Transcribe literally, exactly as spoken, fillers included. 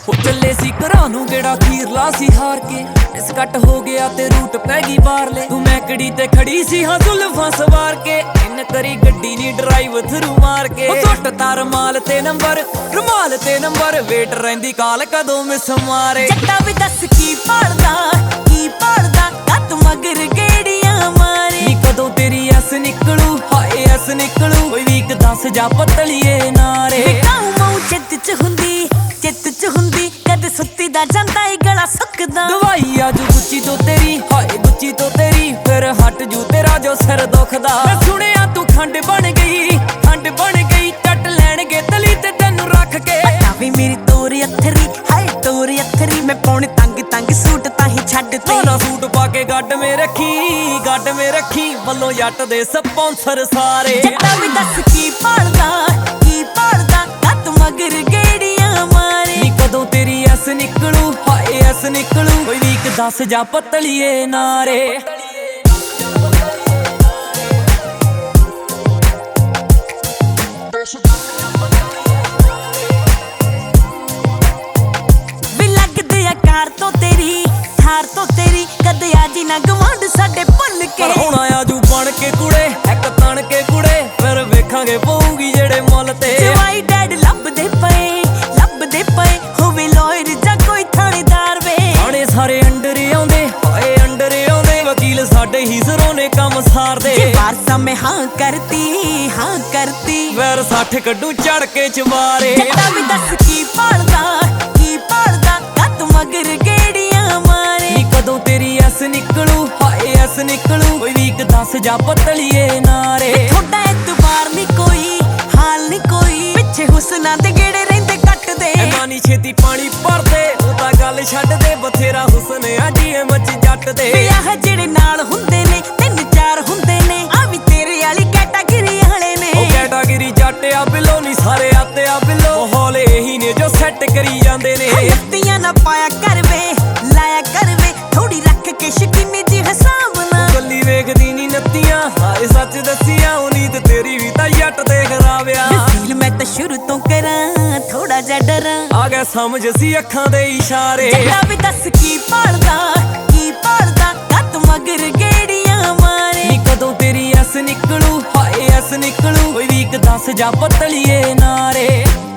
ਚੱਲੇ ਸੀ ਘਰਾਂ ਨੂੰ ਗੇੜਾ ਖੀਰਲਾ ਸੀ ਹਾਰ ਕੇ ਇਸ ਕੱਟ ਹੋ ਗਿਆ ਤੇ ਰੂਟ ਪੈ ਗਈ ਬਾਹਰਲੇ ਤੂੰ ਮੈਕੜੀ ਤੇ ਖੜੀ ਸੀ ਹਾਂ ਜ਼ੁਲਫਾਂ ਸਵਾਰ ਕੇ ਇਨ ਕਰੀ ਗੱਡੀ ਨੀ ਡਰਾਈਵ ਥਰੂ ਮਾਰ ਕੇ ਉਹ ਸੁੱਟ ਤਾਰ ਮਾਲ ਤੇ ਨੰਬਰ ਰੁਮਾਲ ਤੇ ਨੰਬਰ ਵੇਟ ਰਹਿੰਦੀ ਕਾਲ ਕਦੋਂ ਮਿਸ ਮਾਰੇ ਜੱਟਾ ਵੀ ਦੱਸ ਕੀ ਭਾਲਦਾ ਕੀ ਭਾਲਦਾ ਕੱਤ ਮਗਰ ਗੇੜੀਆਂ ਮਾਰੇ ਨੀ ਕਦੋਂ ਤੇਰੀ ਐਸ ਨਿਕਲੂ ਹਾਏ ਐਸ ਨਿਕਲੂ ਕੋਈ ਵੀਕ ਦੱਸ ਜਾ ਪਤਲੀਏ ਨਾਰੇ ਕਾਉ ਮਾਉ ਚਿੱਤ ਚ ਹੁੰਦੀ ਚਿੱਤ ਚ ਹੁੰਦੀ ਕਦੇ ਸੁੱਤੀ ਦਾ ਜਾਂਦਾ ਏ ਗਲਾ ਸੁੱਕਦਾ ਦਵਾਈ ਆਜੂ ਗੁੱਚੀ ਤੋਂ ਤੇਰੀ ਹਾਏ ਗੁੱਚੀ ਤੋਂ ਤੇਰੀ ਫਿਰ ਹਟ ਜੂ ਤੇਰਾ ਜੋ ਸਿਰ ਦੁਖਦਾ ਮੈਂ ਸੁਣਿਆ ਤੂੰ ਖੰਡ ਬਣ ਗਈ ਖੰਡ ਬਣ ਗਈ ਟੱਟ ਲੈਣਗੇ ਤਲੀ ਤੇ ਤੈਨੂੰ ਰੱਖ ਕੇ ਵੀ ਮੇਰੀ ਤੋਰੀ ਅੱਥਰੀ ਹਾਏ ਤੋਰੀ ਅੱਥਰੀ ਮੈਂ ਪਾਉਣੇ ਤੰਗ ਤੰਗ ਸੂਟ ਤਾਂ ਹੀ ਛੱਡ ਤੇ ਨਾ ਸੂਟ ਪਾ ਕੇ ਗੱਡ ਮੇ ਰੱਖੀ ਗੱਡ ਮੇ ਰੱਖੀ ਵੱਲੋਂ ਜੱਟ ਦੇ ਸਪਾਂਸਰ ਸਾਰੇ ਜੱਟਾ ਵੀ ਦੱਸ ਕੀ ਭਾਲਦਾ ਕੀ ਭਾਲਦਾ ਕੱਤ ਮਗਰ ਗੇੜੀਆਂ ਮਾਰੇ ਨੀ ਕਦੋਂ ਤੇਰੀ ਐਸ ਨਿਕਲੂ ਹਾਏ ਐਸ ਨਿਕਲੂ ਕੋਈ ਵੀਕ ਦੱਸ ਜਾ ਪਤਲੀਏ ਨਾਰੇ ਕਾਰ ਤੋਂ ਤੇਰੀ ਥਾਰ ਤੋਂ ਤੇਰੀ ਕਦੇ ਆਜੀ ਨਾ ਗਵਾਂਢ ਸਾਡੇ ਭੁੱਲ ਕੇ ਹੁਣ ਆਜੂ ਬਣ ਕੇ ਕੁੜੇ ਇੱਕ ਤਣ ਕੇ ਕੁੜੇ ਫਿਰ ਵੇਖਾਂਗੇ ਪਊਗੀ ਜਿਹੜੇ ਮੁੱਲ ਤੇ ਜਵਾਈ ਡੈਡ ਲੱਭਦੇ ਪਏ ਲੱਭਦੇ ਪਏ ਹੋਵੇ ਲਾਇਰ ਜਾਂ ਕੋਈ ਥਾਣੇਦਾਰ ਵੇ ਥਾਣੇ ਸਾਰੇ ਅੰਡਰ ਆਉਂਦੇ ਹਾਏ ਅੰਡਰ ਆਉਂਦੇ ਵਕੀਲ ਸਾਡੇ ਹੀ ਜ਼ਰੋਂ ਨੇ ਕੰਮ ਸਾਰਦੇ ਜੇ ਵਾਰਸਾ ਮੈਂ ਹਾਂ ਕਰਤੀ ਹਾਂ ਕਰਤੀ ਵੈਰ ਸੱਠ ਕੱਢੂ ਚੜ ਕੇ ਚਮਾਰੇ ਜੱਟਾ ਵੀ ਦੱਸ ਕੀ ਭਾਲਦਾ ਕੀ ਭਾਲਦਾ ਕੱਤ ਮਗਰ ਗੇੜੀਆਂ ਮਾਰੇ ਨੀ ਕਦੋਂ ਤੇਰੀ ਐਸ ਨਿਕਲੂ ਹਾਏ ਐਸ ਨਿਕਲੂ ਕੋਈ ਵੀਕ ਦੱਸ ਜਾ ਪਤਲੀਏ ਨਾਰੇ ਥੋੜਾ ਇਤਬਾਰ ਨੀ ਕੋਈ ਹਾਲ ਨੀ ਕੋਈ ਪਿੱਛੇ ਹੁਸਨਾਂ ਦੇ ਗੇੜੇ ਰਹਿੰਦੇ ਕੱਟਦੇ ਐਨਾ ਨੀ ਛੇਤੀ ਪਾਣੀ ਭਰਦੇ ਉਹ ਤਾਂ ਗੱਲ ਛੱਡ ਦੇ ਬਥੇਰਾ ਹੁਸਨ ਆ ਜੀ ਮੱਚ ਜੱਟ ਦੇ ਵਿਆਹ ਜਿਹੜੇ ਨਾਲ ਹੁੰਦੇ ਨੇ ਤਿੰਨ ਚਾਰ ਹੁੰਦੇ ਨੇ ਆ ਵੀ ਤੇਰੇ ਵਾਲੀ ਕੈਟਾਗਰੀ ਵਾਲੇ ਨੇ ਉਹ ਕੈਟਾਗਰੀ ਜੱਟ ਆ ਬਿੱਲੋ ਨੀ ਸਾਰੇ ਆਤੇ ਆ ਬਿੱਲੋ ਮਾਹੌਲ ਇਹੀ ਨੇ ਜੋ ਸੈੱਟ ਕਰੀ ਜਾਂਦੇ ਨੇ ਨੱਤੀਆਂ ਨਾ ਪਾਇਆ ਕਰਵੇ ਲਾਇਆ ਕਰਵੇ ਥੋੜੀ ਰੱਖ ਕੇ ਸ਼ਕੀਨੀ ਜੀ ਹਿਸਾਬ ਨਾ ਕੱਲੀ ਵੇਖਦੀ ਨੀ ਨੱਤੀਆਂ ਹਾਏ ਸੱਚ ਦੱਸੀਆਂ ਉਨੀਤ ਤੇਰੀ ਵੀ ਤਾਂ ਜੱਟ ਤੇ ਖਰਾਬਿਆ ਫੀਲ ਮੈਂ ਤਾਂ ਸ਼ੁਰੂ ਤੋਂ ਕਰਾਂ ਥੋੜਾ ਜਿਹਾ ਡਰਾਂ ਆ ਗਿਆ ਸਮਝ ਸੀ ਅੱਖਾਂ ਦੇ ਇਸ਼ਾਰੇ ਜੱਟਾ ਵੀ ਦੱਸ ਕੀ ਭਾਲਦਾ ਕੀ ਭਾਲਦਾ ਕੱਤ ਮਗਰ ਗੇੜੀਆਂ ਮਾਰੇ ਨੀ ਕਦੋਂ ਤੇਰੀ ਐਸ ਨਿਕਲੂ ਹਾਏ ਐਸ ਨਿਕਲੂ ਕੋਈ ਵੀਕ ਦੱਸ ਜਾ ਪਤਲੀਏ ਨਾਰੇ